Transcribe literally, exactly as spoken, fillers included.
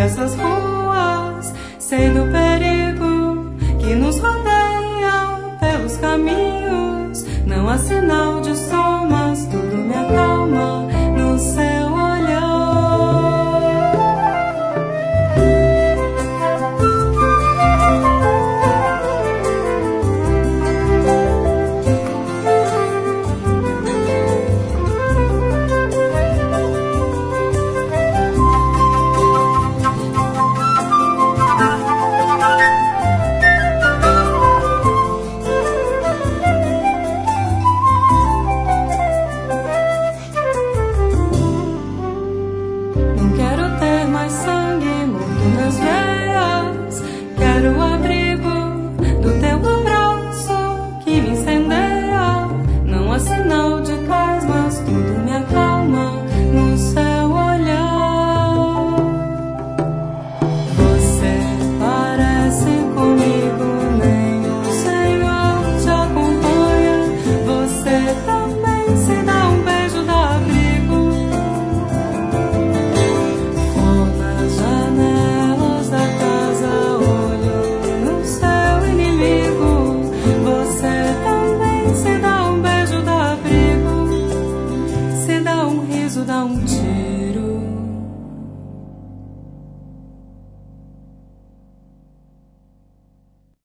dessas ruas, sei do perigo que nos rodeia pelos caminhos. Não há sinal de som, mas tudo me acalma no seu olhar. Quero o abrigo do teu abraço que me incendeia. Não há sinal de paz, mas tudo me acalma no seu olhar. Você parece comigo, nem o Senhor te acompanha. Você também se dá um beijo, dá abrigo. For nas janelas da casa, dá um tiro.